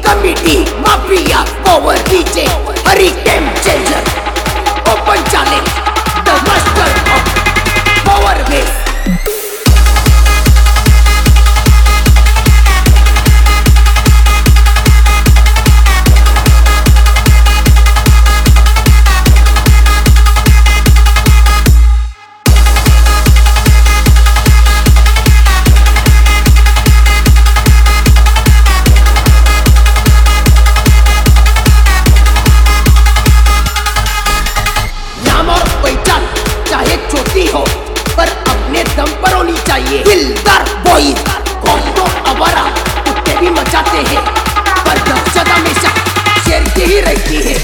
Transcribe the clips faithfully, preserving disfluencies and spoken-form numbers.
Committee mafia power DJ Hari game changer open challenge the master of power base हो पर अपने दम पर होनी चाहिए। दिलदार बॉयज कॉम्बो अवारा कुत्ते भी मचाते हैं पर दहशत हमेशा शेर की ही रहती है।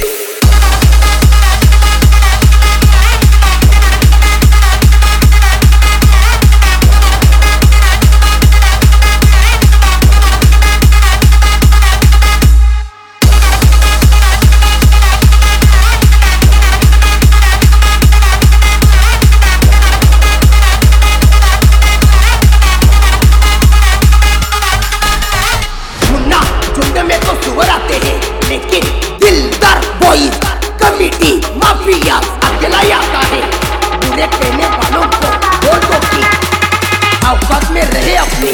लेकिन दिलदार बॉयज कमिटी माफिया अकेला आता है। बुरे कहने वालों को बोल दो कि औकात में रहे अपनी।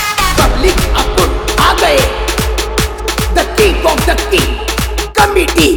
The king of the king, committee